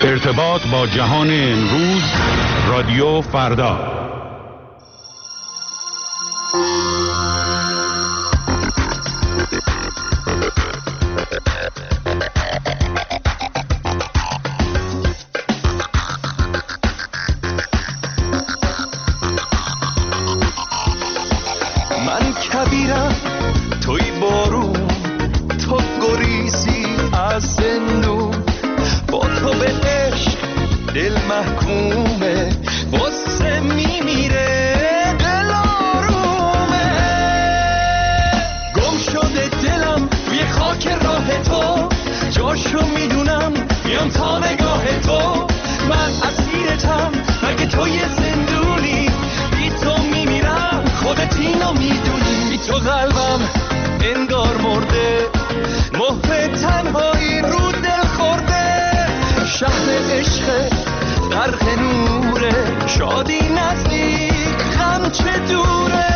ارتباط با جهان امروز، رادیو فردا. من کبیرم توی بارون، تو گریزی از زندون، با تو به عشق دل محکومه، واسه میمیره دل آرومه. گم شده دلم روی خاک راه تو، جاشو میدونم میام تا نگاه تو. من اسیرتم مگه تو یه زندونی، بی تو میمیرم خودت اینو میدونی. بی تو قلبم انگار مرده، مهر تنهایی رو دل خورده. شهر عشق غرق نوره، شادی نزدیک غم چه دوره.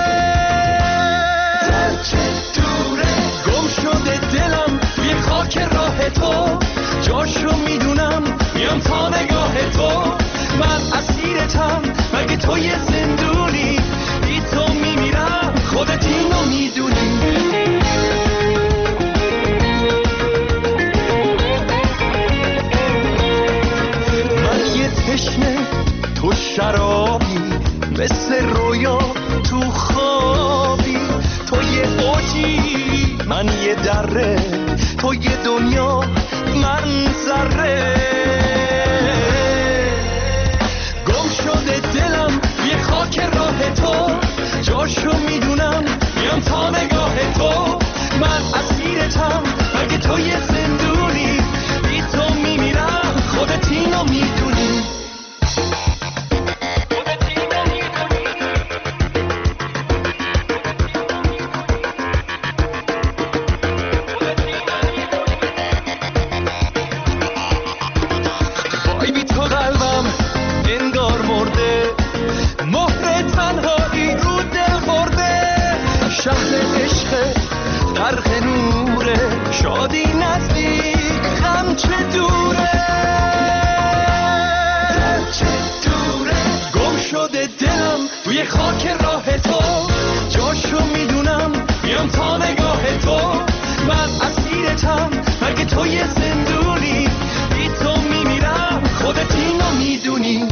دل چه دوره، گم شده دلم روی خاک راه تو، جاشو میدونم میام تا نگاه تو. من اسیرتم مگه تو یه زندونی، بی تو میمیرم خودت اینو میدونی. تشنه تو شرابی، مثل رویا تو خوابی. تو یه اوجی من یه دره، تو یه دنیا من ذره. گم شده دلم یه خاک راه تو، جاشو میدونم میام تا نگاه تو. من اسیرتم مگه تو یه زندونی، بی تو میمیرم خودت اینو میدونی. شادی نزدیک غم چه دوره. دل چه دوره، گم شده دلم توی خاک راه تو، جاشو میدونم میام تا نگاه تو. من اسیرتم مگه تو یه زندونی، بی تو میمیرم خودت اینو میدونی.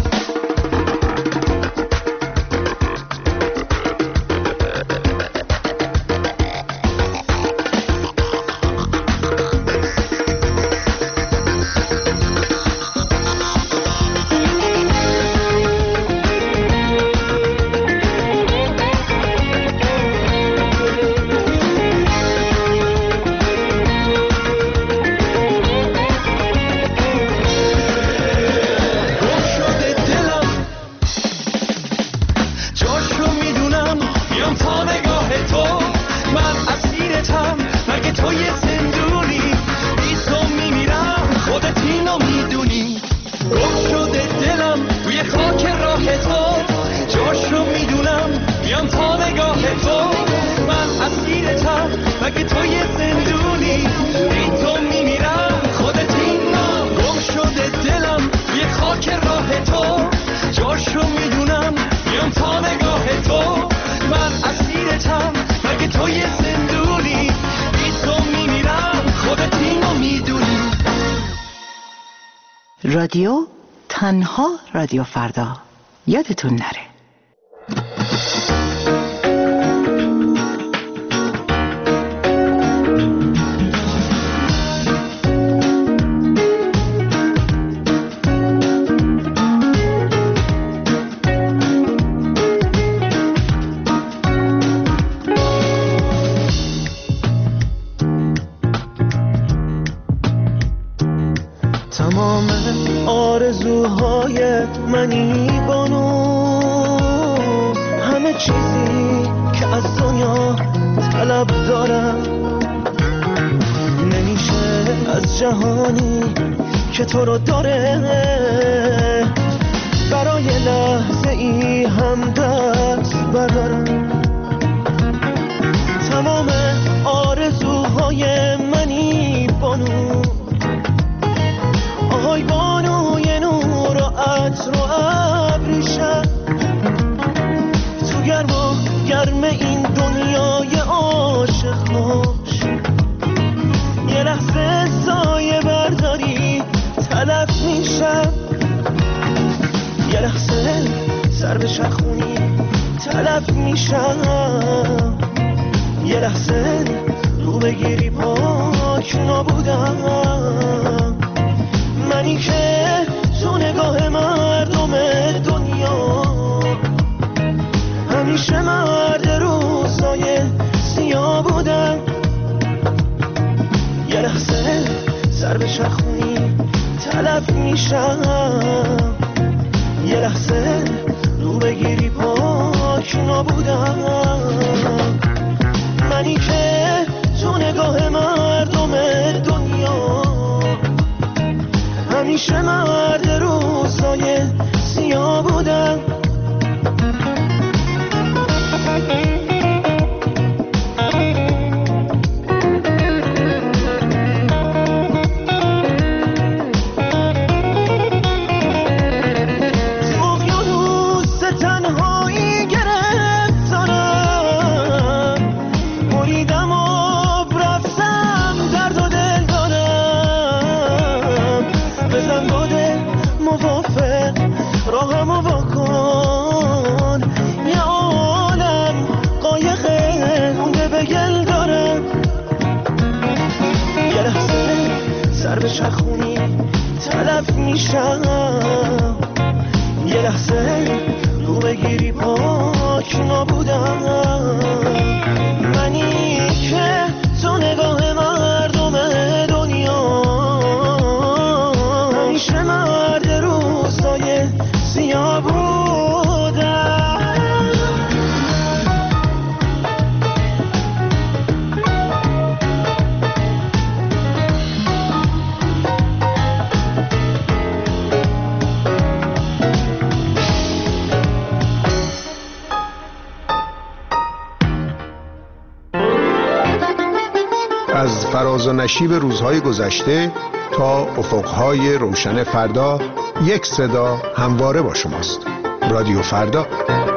رادیو تنها رادیو فردا، یادتون نره. تمام آرزوهای منی بانو، همه چیزی که از دنیا طلب دارم. نمیشه از جهانی که تو رو داره، برای لحظه ای هم دست بردارم. تمام آرزوهای منی بانو، آهای بانو تلف میشم، یه لحظه رو بگیری پاک نبودم. منی که تو نگاه مردم دنیا همیشه مرد روزای سیاه بودم. یه لحظه سر به چرخونی تلف میشم، یه لحظه رو بگیری پاک نبودم. منی که تو نگاه مردم دنیا همیشه مرد روزای سیاه بودم. چرخونی تلف میشم، یه لحظه رو بگیری پاک نبودم. منی که تو نگاه مردم دنیا همیشه مرد روزای سیاه بودم. از فراز و نشیب روزهای گذشته تا افقهای روشن فردا، یک صدا همواره با شماست. رادیو فردا.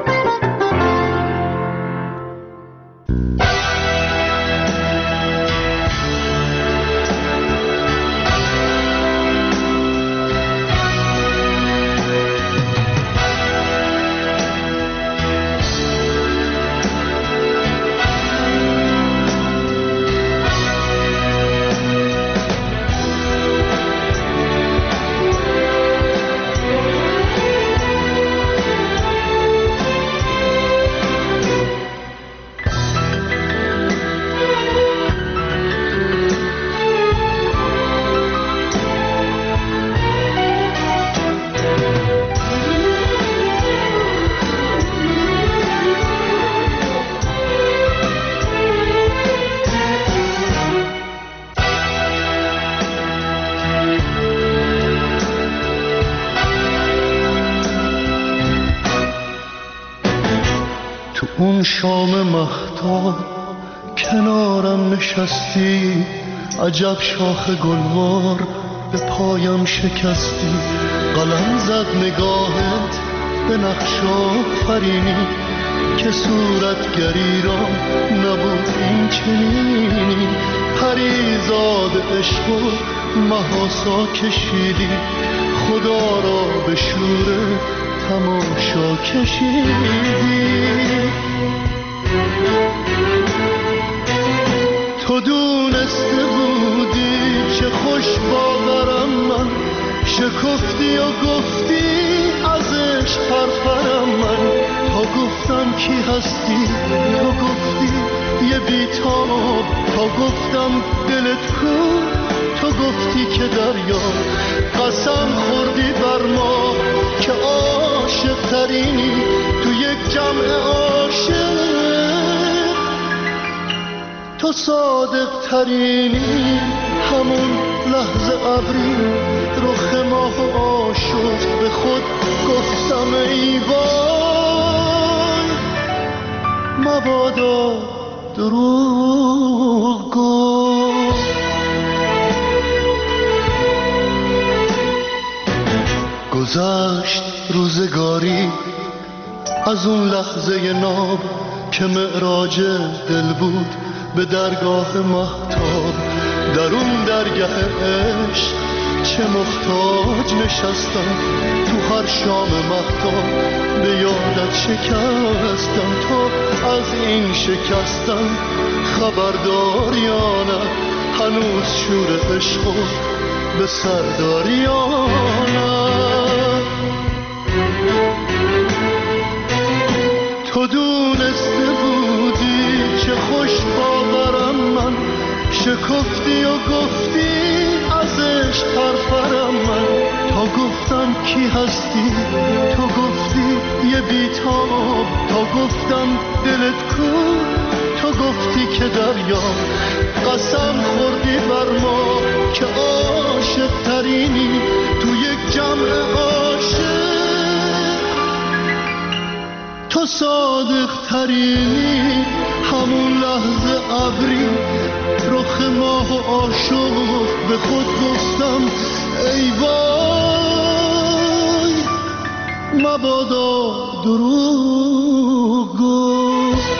اون شام مهتاب کنارم نشستی، عجب شاخ گلوار به پایم شکستی. قلم زد نگاهت به نقش آفرینی که صورتگری را نبود این چنینی. پریزاد عشق و محاسا کشیدی، خدا را به شور تماشا کشیدی. تو دونسته بودی چه خوش باورم من، شکفتی و گفتی ازش پرپرم من. تا گفتم کی هستی تو گفتی یه بیتاب، تا گفتم دلت کو تو گفتی که دریا. قسم خوردی بر ما که عاشق ترینی تو یک جمع عاشق، تو صادق ترینی. همون لحظه ابری رخ ماه آشفت، به خود گفتم ای وای مبادا دروغ گفت. گذشت روزگاری از اون لحظه ناب که معراج دل بود به درگاه مهتاب. در اون درگاه عشق چه چه محتاج نشستم تو هر شام مختار به یادت شکستم. تو از این شکستم خبردار یا نه؟ هنوز شور عشقو به سردار یا نه؟ تو دونسته بودی چه خوش باورم من، شکفتی و گفتی ازش پرپرم من. تا گفتم کی هستی تو گفتی یه بیتاب، تا گفتم دلت کو تو گفتی که دریا. قسم خوردی بر ما که عاشق ترینی تو یک جمع عاشق، تو صادق ترینی. همون لحظه ابری رخ ماه و عاشق به خود گفتم ای وای مبادا دروغ گفت.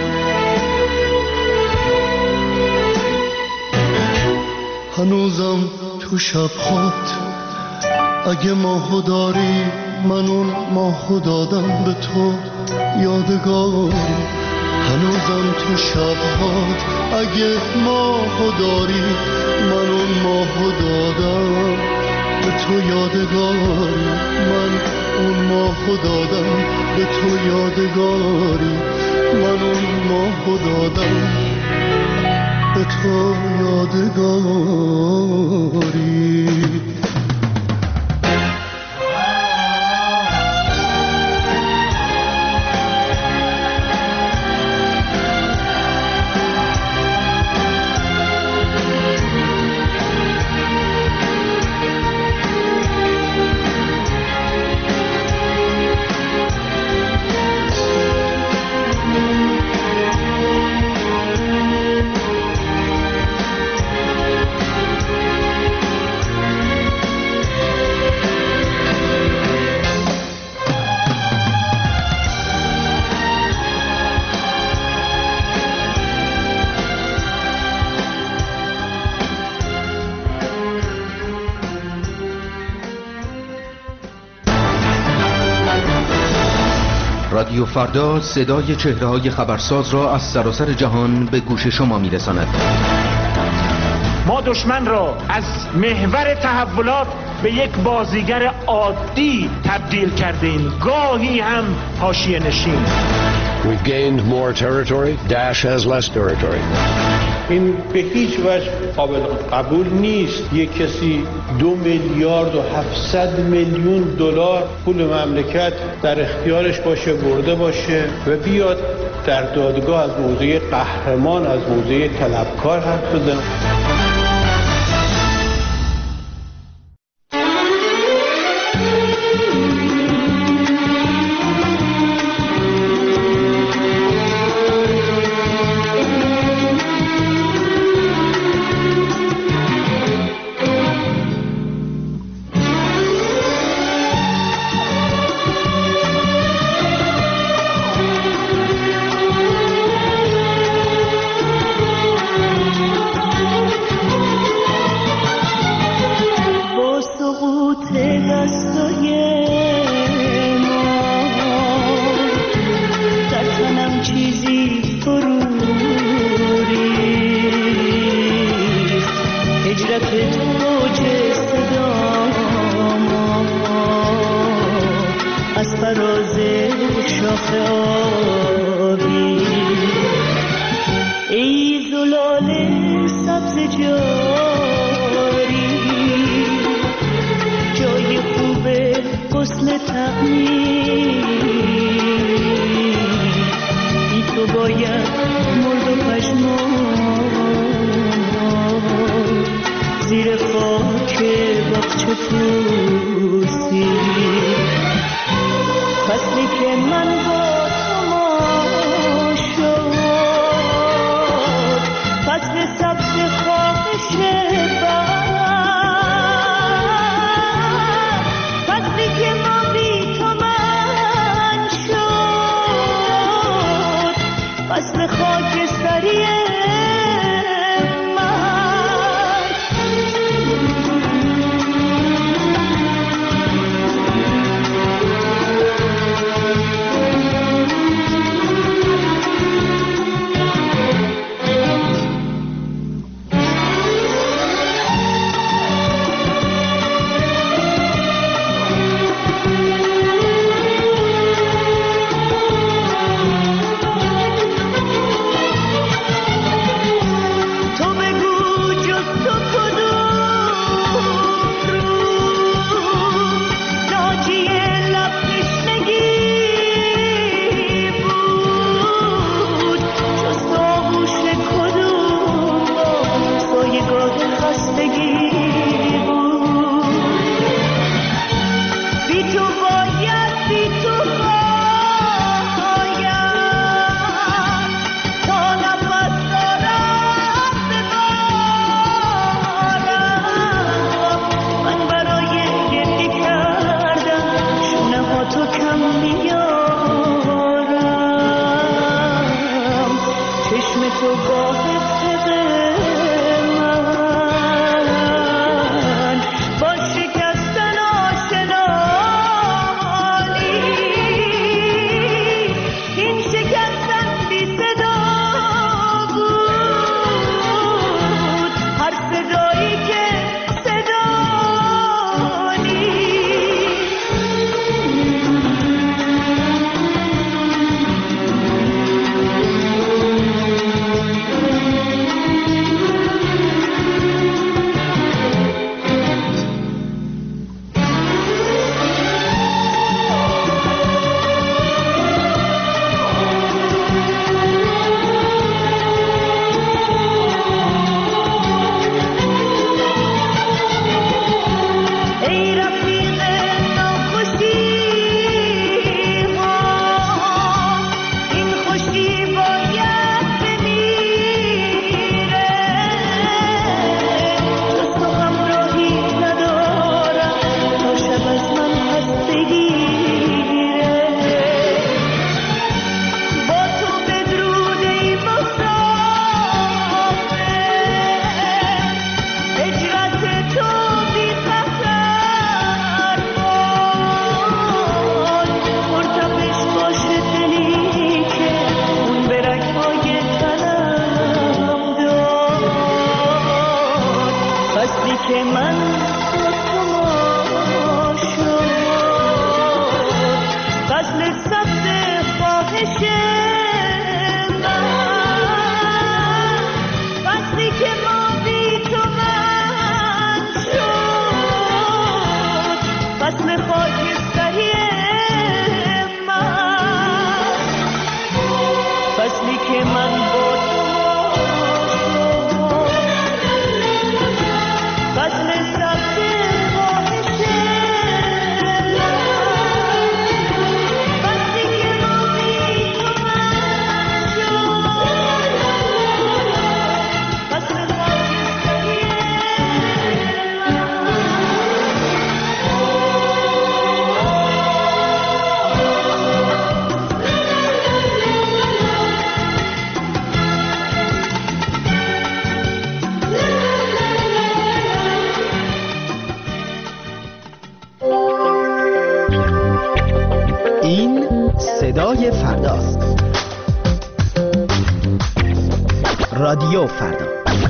هنوزم تو شب خود اگه ماهو داری، من اون ماهو دادم به تو یادگاری. هنوزم تو شب‌هات اگه ماهو داری، من اون ماهو دادم به تو یادگاری. من اون ماهو دادم به تو یادگاری. من اون ماهو دادم به تو یادگاری. رادیو فردا صدای چهره‌های خبرساز را از سراسر جهان به گوش شما می‌رساند. ما دشمن را از محور تحولات به یک بازیگر عادی تبدیل کردیم، گاهی هم حاشیه نشین. We've gained more territory. Daesh has less territory. این به هیچ وجه قابل قبول نیست یک کسی 2 میلیارد و 700 میلیون دلار پول مملکت در اختیارش باشه، برده باشه و بیاد در دادگاه از موضع قهرمان، از موضع طلبکار حرف بزنه. فصلی که ما بی تو من صدای فرداست. رادیو فردا.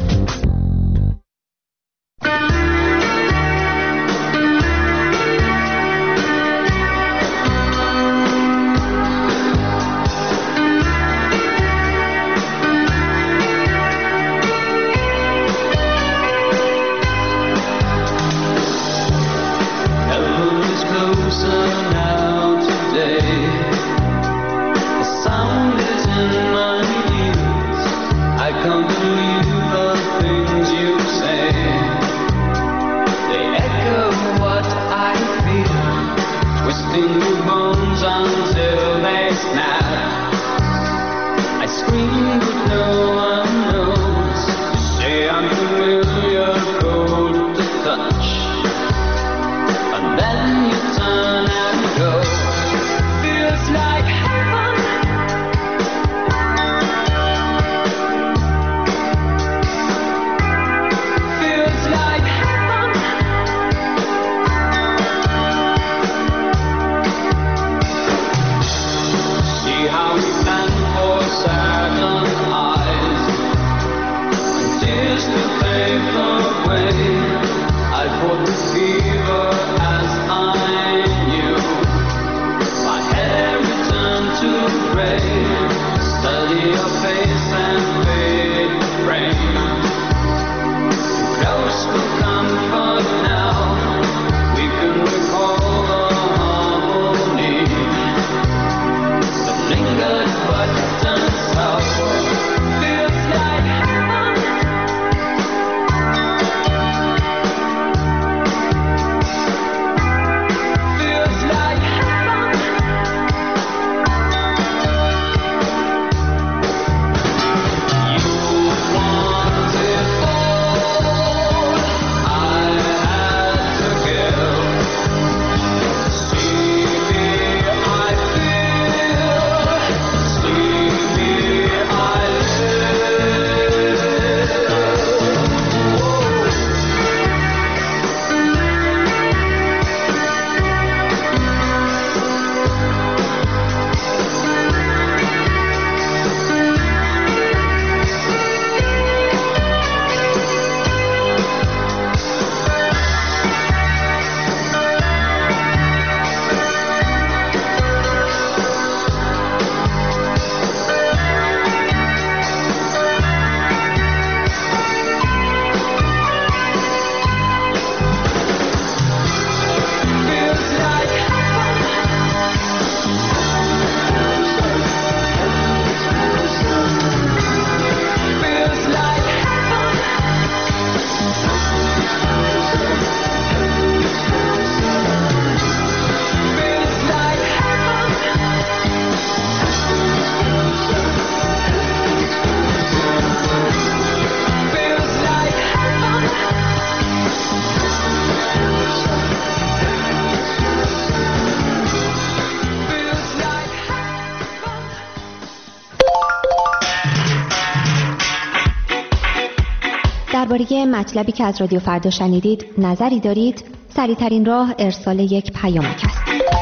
درباره مطلبی که از رادیو فردا شنیدید نظری دارید؟ سریع‌ترین راه ارسال یک پیامک است.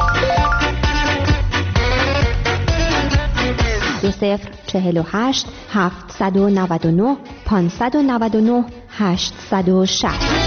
2048 799 599 860.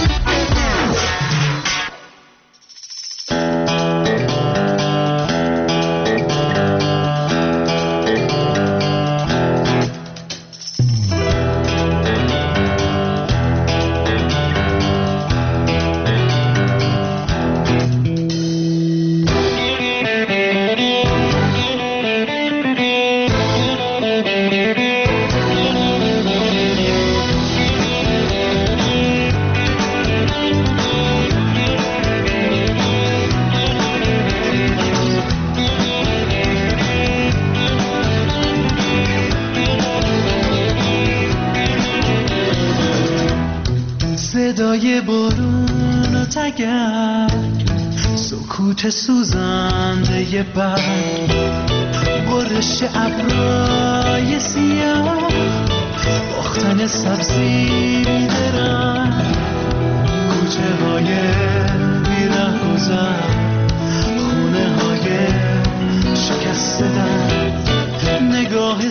صدای بارون و تگرگ، سکوت سوزنده برگ، برش ابرای سیاه، باختن سبزی بیدرنگ، کوچه های بیره گذر، خونه های شکسته در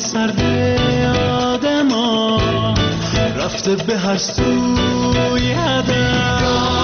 سرد آدما رفته به هر سوی هدف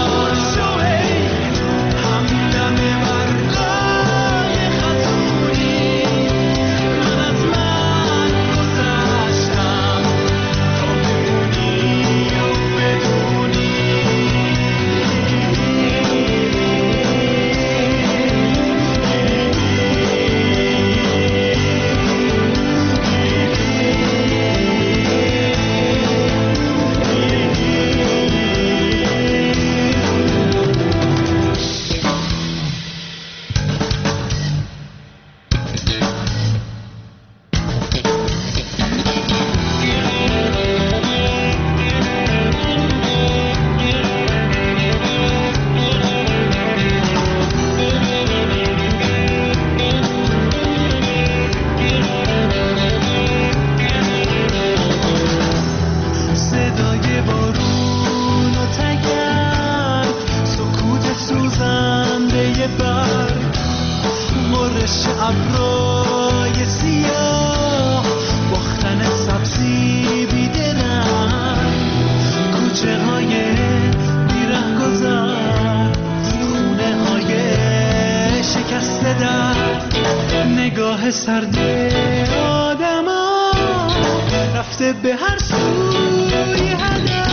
نگاه سرد آدما رفته به هر سوی هدف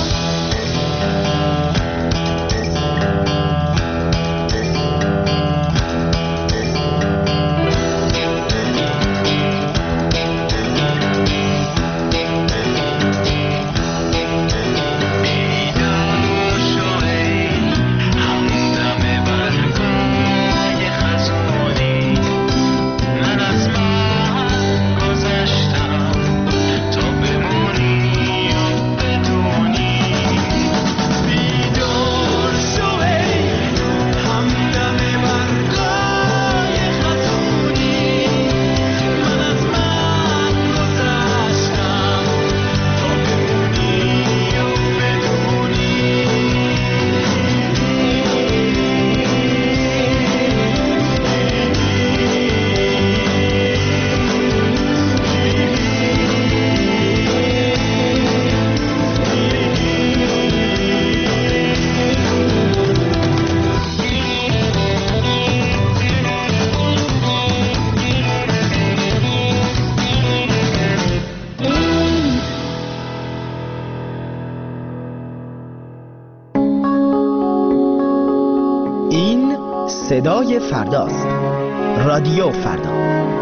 صدای فرداست. رادیو فردا.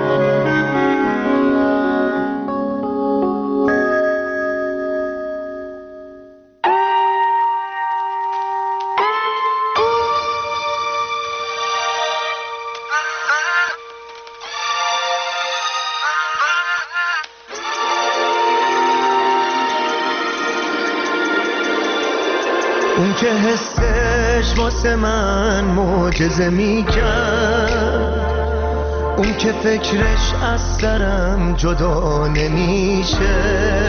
اون که حسش واسه من معجزه میکرد، اون که فکرش از سرم جدا نمیشه،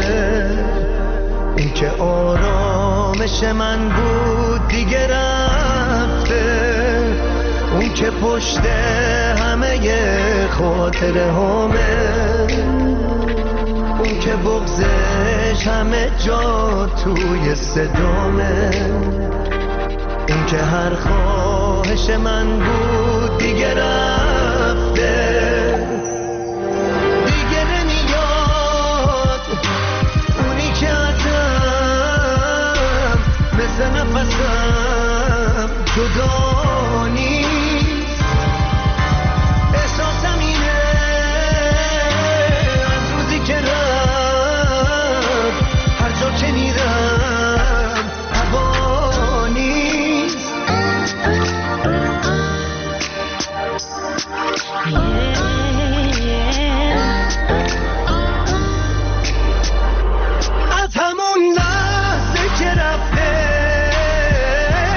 اون که آرامش من بود دیگه رفته، اون که پشت همه خاطره همه، اون که بغضش همه جا توی صدامه، اون که هر خواهش من بود دیگه رفته، دیگه نمیاد اونی که ازم مثل نفسم جدا نیست. احساسم اینه از روزی که رفت هر جا که میرم هوا نیست. از همون لحظه که رفته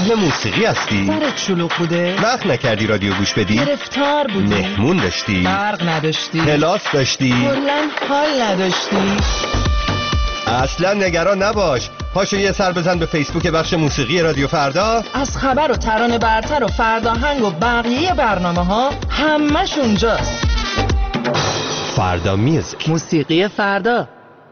اهل موسیقی هستی؟ سرت شلوغ بوده؟ وقت نکردی رادیو گوش بدی؟ گرفتار بودی؟ مهمون داشتی؟ برق نداشتی؟ کلاس داشتی؟ کلاً حال نداشتی؟ اصلا نگران نباش، پاشو یه سر بزن به فیسبوک بخش موسیقی رادیو فردا. از خبر و ترانه برتر و فرداهنگ و بقیه برنامه ها همش اونجاست. فردا میوزیک، موسیقی فردا.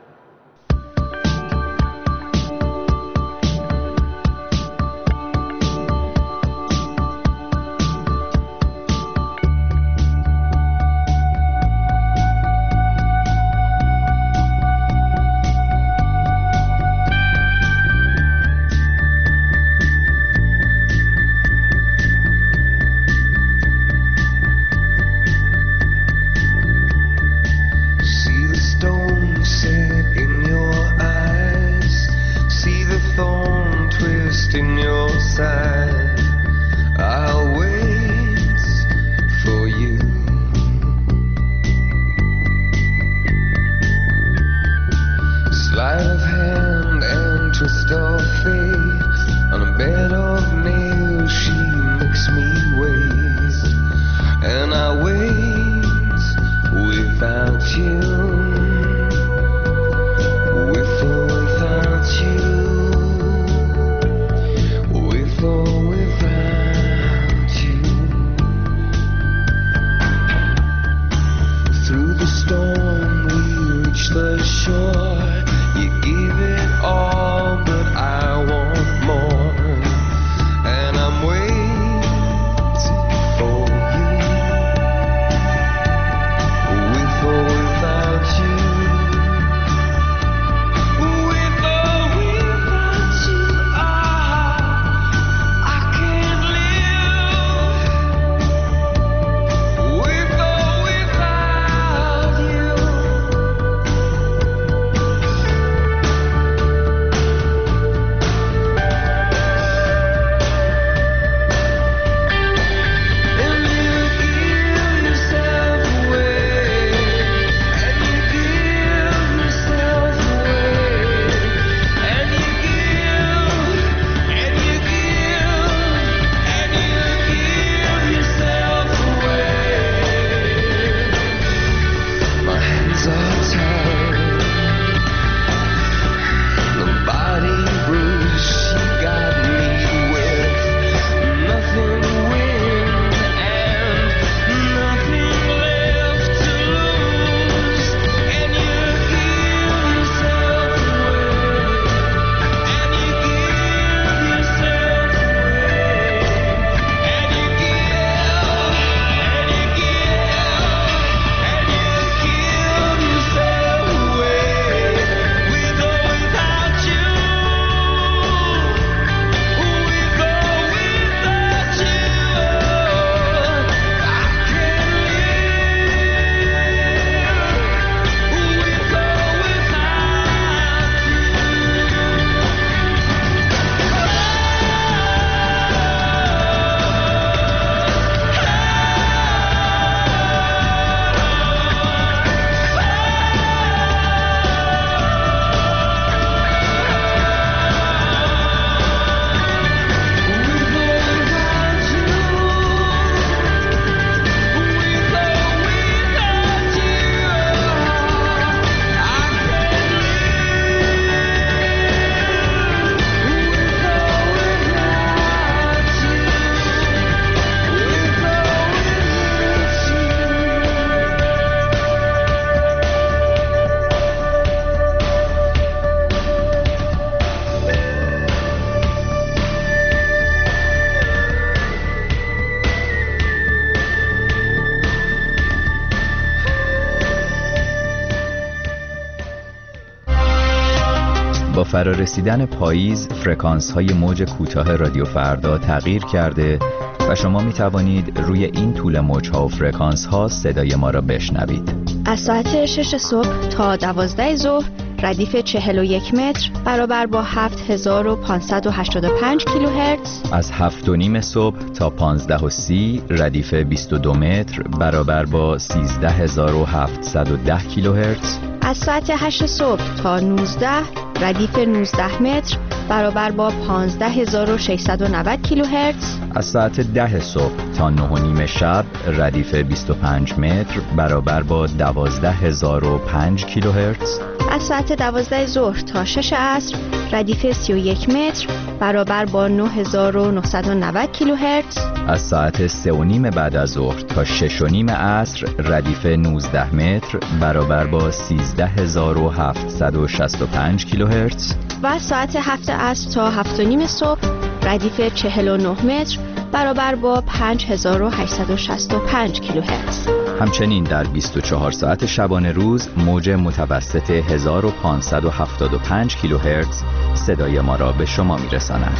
با فرارسیدن پاییز فرکانس‌های موج کوتاه رادیو فردا تغییر کرده و شما می توانید روی این طول موج‌ها و فرکانس‌ها صدای ما را بشنوید. از ساعت 6 صبح تا 12 ظهر ردیف 41 متر برابر با 7585 کیلوهرتز. از 7:30 صبح تا 15:30 ردیف 22 متر برابر با 13710 کیلوهرتز. از ساعت 8 صبح تا 19 ردیف 19 متر برابر با 15690 کیلوهرتز. از ساعت 10 صبح تا 9:30 شب ردیف 25 متر برابر با 12005 کیلوهرتز. از ساعت 12 ظهر تا 6 عصر ردیف 31 متر برابر با 9990 کیلوهرتز. از ساعت 3:30 بعد از ظهر تا 6:30 عصر ردیف 19 متر برابر با 13765 کیلوهرتز. و از ساعت 7 عصر تا 7:30 صبح ردیف 49 متر برابر با 5865 کیلوهرتز. همچنین در 24 ساعت شبانه روز موج متوسط 1575 کیلوهرتز صدای ما را به شما میرساند.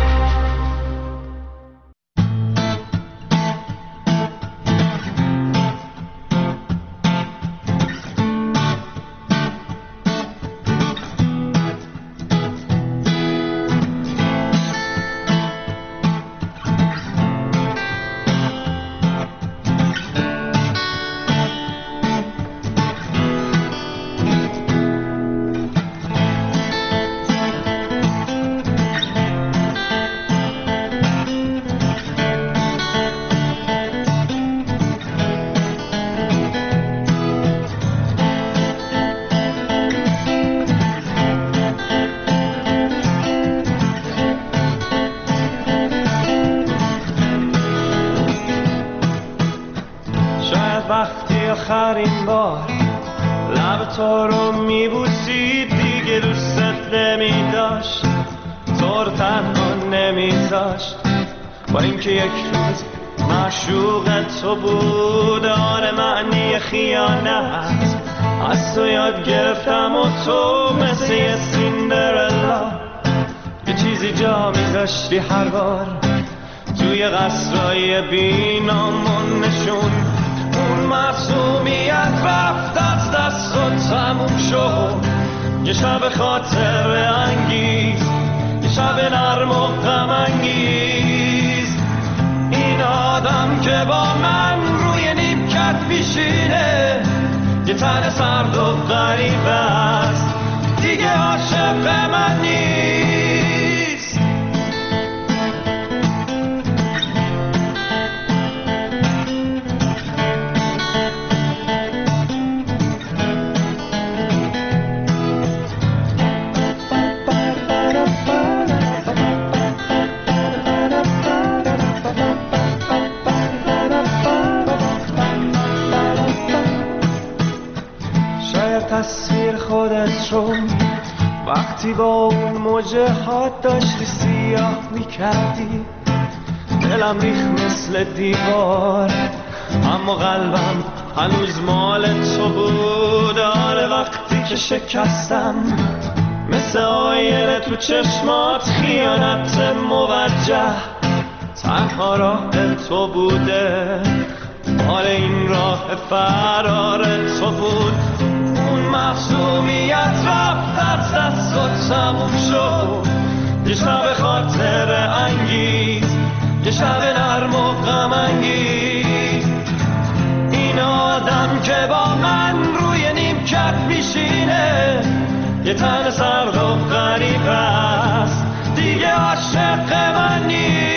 آخرین بار لب تو رو میبوسید، دیگه دوستت نمیداشت، تو رو تنها نمیذاشت، با اینکه یک روز معشوق تو بود. آره معنی خیانت از تو یاد گرفتم و تو مثل یه سیندرلا یه چیزی جا میذاشتی هر بار توی قصرهای بینامون نشون. اون معصومیت رفت از دست و تموم شد، یه شب خاطر انگیز، یه شب نرم و غم انگیز. این آدم که با من روی نیمکت پیشینه، یه تن سرد و غریب است، دیگه عاشق من نیست. تصویر خودت رو وقتی با اون موجه ها داشتی سیاه میکردی، دلم ریخ مثل دیوار، اما قلبم هنوز مال تو بود. آره وقتی که شکستم مثل آینه تو چشمات، خیانت موجه تنها راه تو بوده. آره این راه فرار تو بود. اون معصومیت رفت از دست و تموم شد، یه شب خاطر انگیز، یه شب نرم و غم انگیز. این آدم که با من روی نیمکت میشینه، یه تن سرد و غریب است، دیگه عاشق من نیست.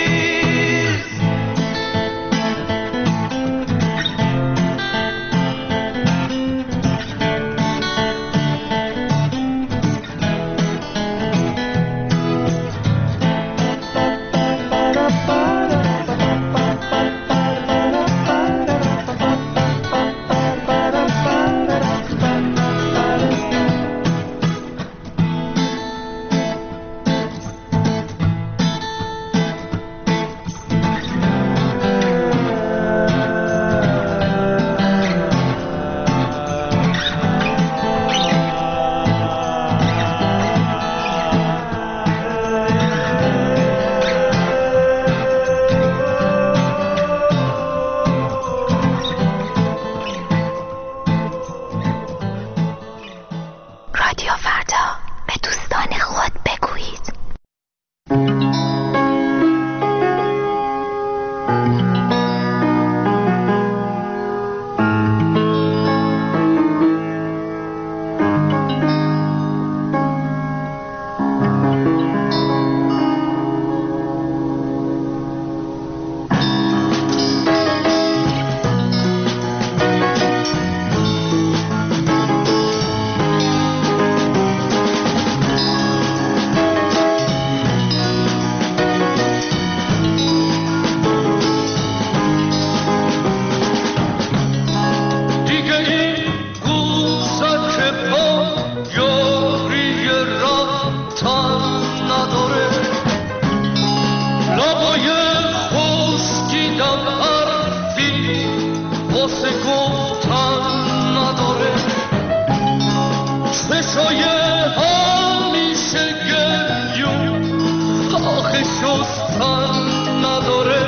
میشه گریون آخه شستن نداره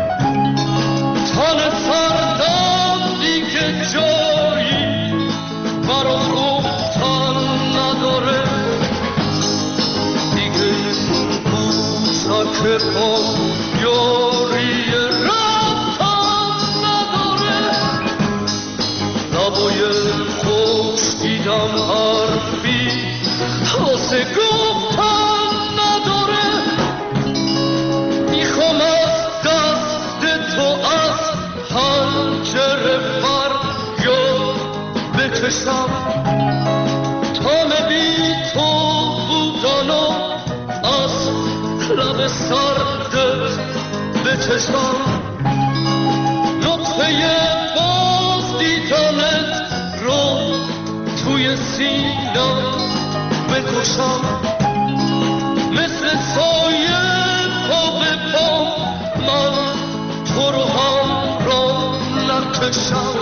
تن سردم دیگه جایی برا گفتن نداره دیگه بوسک پا یاری رفتن نداره لبای خوش دیدم حرفی واسه گفتن نداره میخوام از دست تو از پنجره فریاد بکشم تام بی تو بودن و از لب سردت بچشم نطفه باز دیدنت رو توی سینم بکشم مثل سایه پا به پا من تو رو همراه نکشم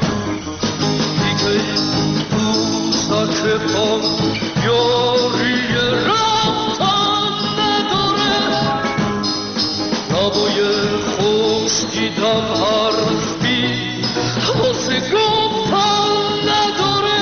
دیگه بوسک پا یاری رفتن نداره لبای خوش دیدم حرفی واسه گفتن نداره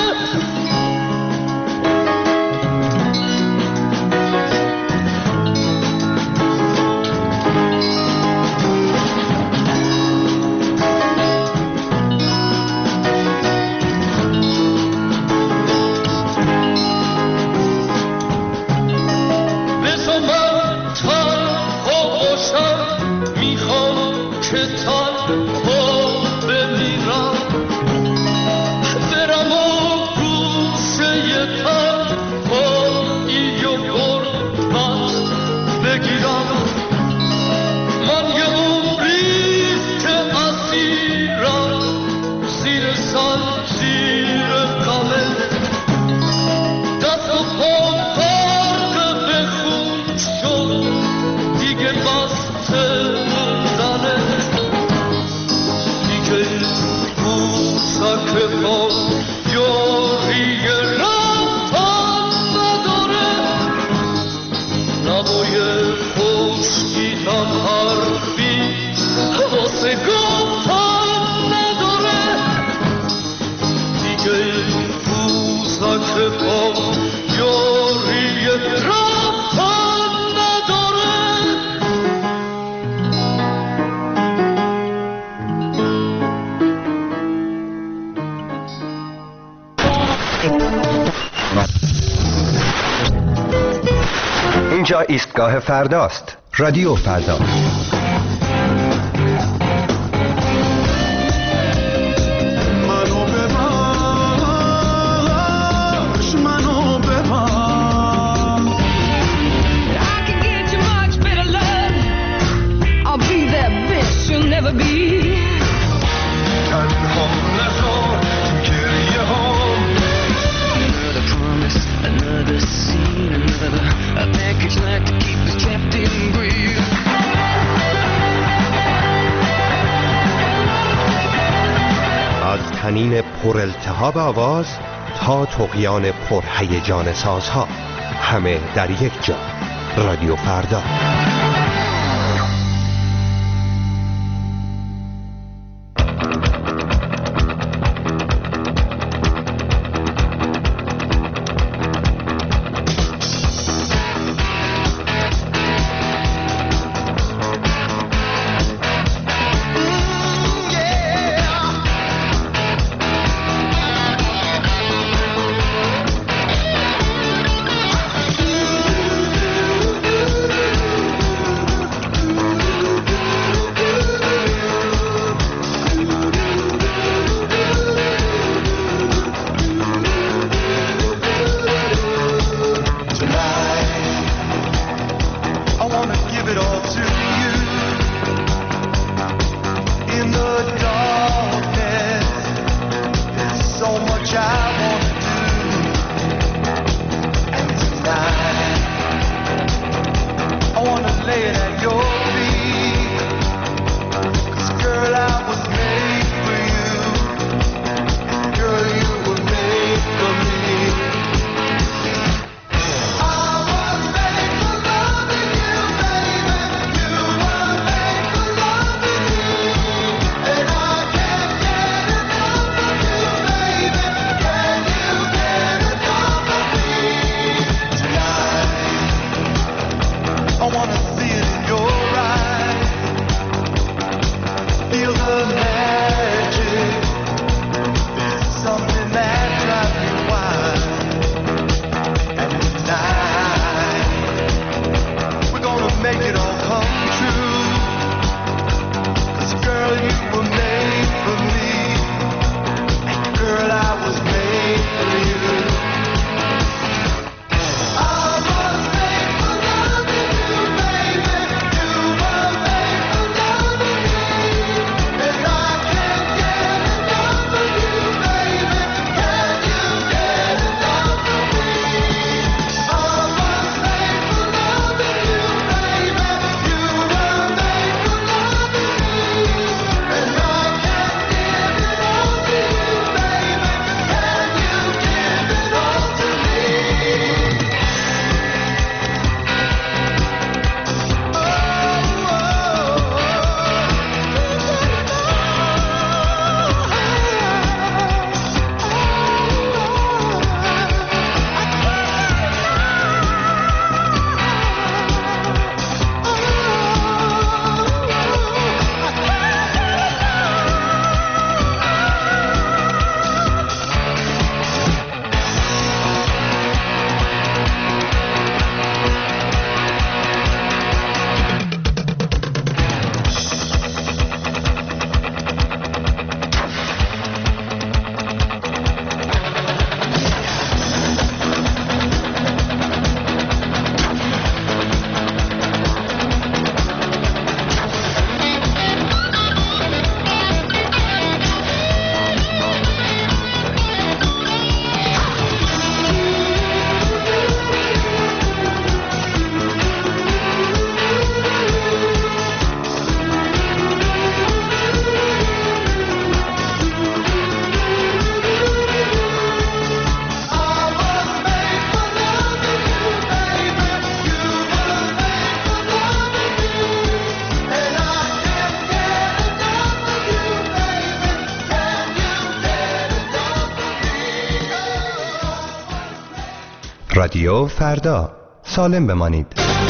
اینجا ایستگاه فرداست. رادیو فردا. تنین پر التهاب آواز تا طغیان پر هیجان سازها، همه در یک جا. رادیو فردا. رادیو فردا، سالم بمانید.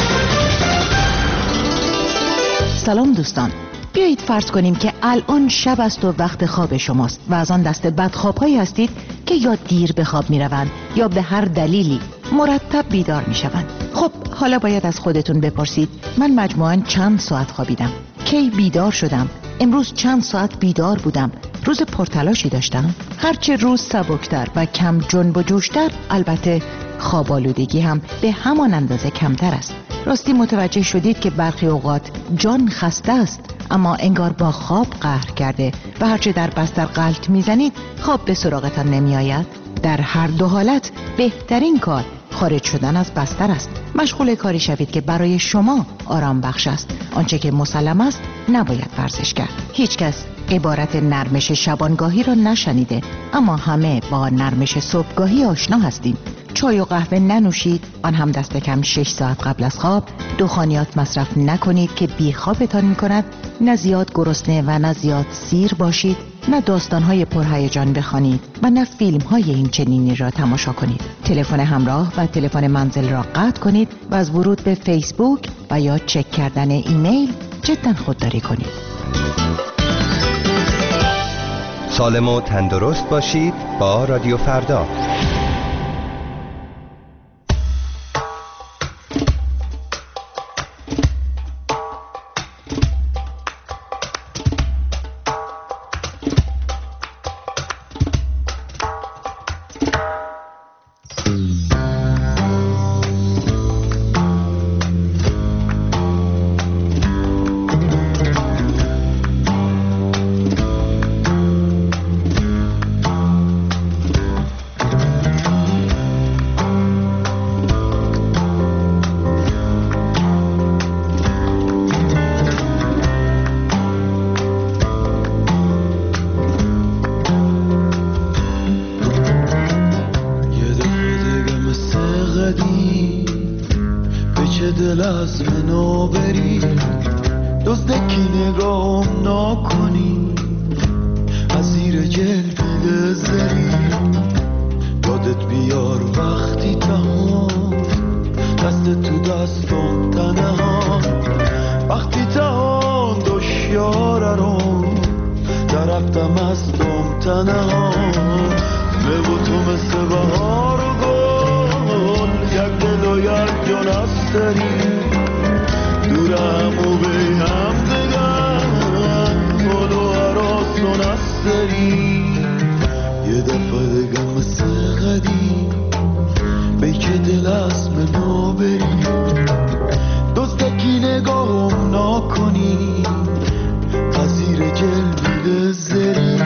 سلام دوستان، بیایید فرض کنیم که الان شب است و وقت خواب شماست و از آن دست بدخواب‌هایی هستید که یا دیر به خواب می‌روند یا به هر دلیلی مرتب بیدار می‌شوند. خب حالا باید از خودتون بپرسید من مجموعاً چند ساعت خوابیدم؟ کی بیدار شدم؟ امروز چند ساعت بیدار بودم؟ روز پرتلاشی داشتم؟ هرچه روز سبکتر و کم جنب و جوشتر، البته خواب آلودگی هم به همان اندازه کمتر است. راستی متوجه شدید که برخی اوقات جان خسته است اما انگار با خواب قهر کرده و هرچه در بستر غلط میزنید خواب به سراغتان نمی آید؟ در هر دو حالت بهترین کار خارج شدن از بستر است. مشغول کاری شوید که برای شما آرام بخش است. آنچه که مسلم است نباید ورزش کرد. هیچ کس عبارت نرمش شبانگاهی را نشنیده، اما همه با نرمش صبحگاهی آشنا هستیم. چای و قهوه ننوشید، آن هم دست کم 6 ساعت قبل از خواب. دخانیات مصرف نکنید که بیخوابتان می‌کند. نه زیاد گرسنه و نه زیاد سیر باشید. نه داستان‌های پرهیجان بخوانید و نه فیلم‌های این چنینی را تماشا کنید. تلفن همراه و تلفن منزل را قطع کنید و از ورود به فیسبوک و یا چک کردن ایمیل جداً خودداری کنید. سالم و تندرست باشید با رادیو فردا. دل از منو بری، دزدکی نگاهم نکنی، از زیر جلبیل زری یادت بیار وقتی تهان دست تو دستم تنها، وقتی تهان دشیاره رو درفتم از دم تنها، به تو مثل بهار و گل یک دل و یک جان است داری، دورم و به هم دگر گل و عراسون است داری، یه دفعه دگه مثل قدیم به که دل از منو بری، دزدکی نگاهم نکنی، پذیر جلبیل زری.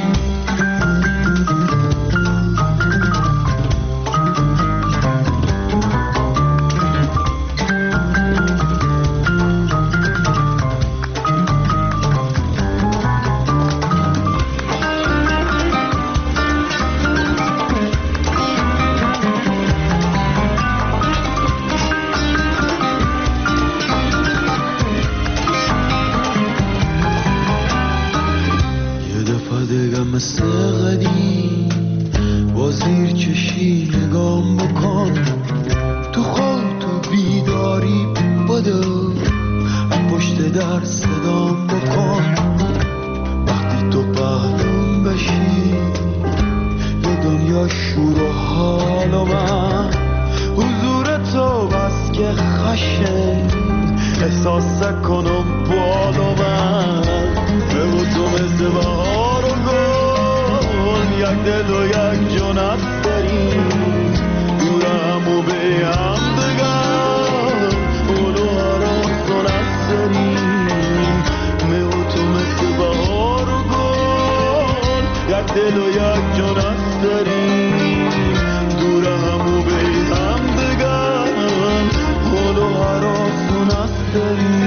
مثل قدیم با زیر چشی نگام بکن، تو خواب تو بیداری بدو از پشت در صدام بکن، وقتی تو پهلوم بشی یه دنیا شور و حال و من حضور تو بس که خشن احساس کنم بال و من، به تو مثل بهار و گل یک دل و یک جان است داری، دورم و به هم دگر گل و عراسون است داری، من و تو مثل بهار و گل یک دل و یک جان است داری، دورم و به هم دگر گل و عراسون است داری.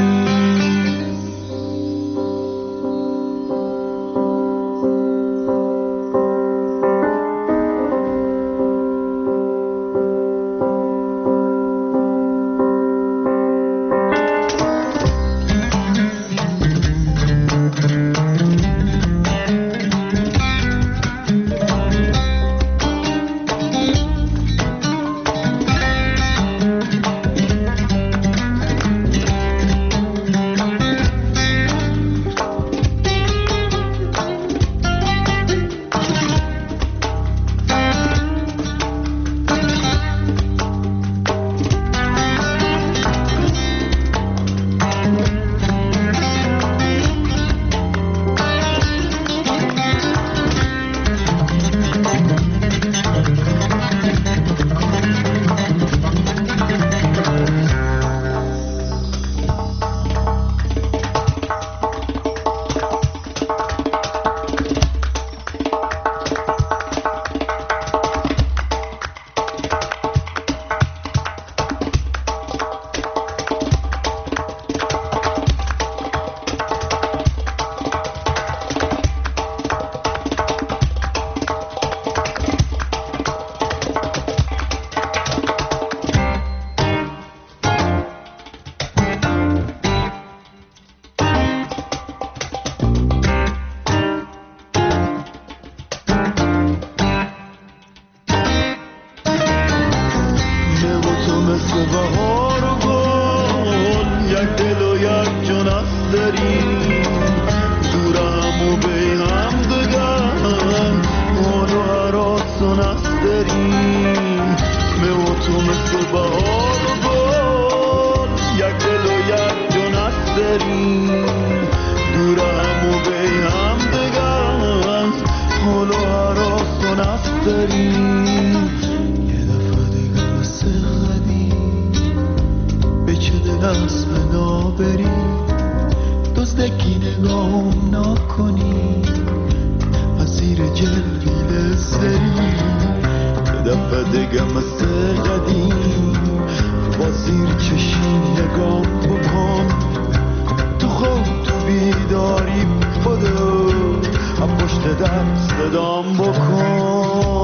یک دل و یک جان است داریم دور هم و بی هم دگن حال و حراسان است داریم من و تو مثل بهار و گل یک دل و یک جان است داریم دور هم و بی هم دگن حال و حراسان است داریم یه دفعه دیگه مثل قدیم به چه دل از فنا بری دزدکی نگاه نکنی از زیر جلویل سری یه دفعه دیگه مثل قدیم با زیر چشی نگاه بکن تو خواب تو بیداری بده هم پشت در صدام بکن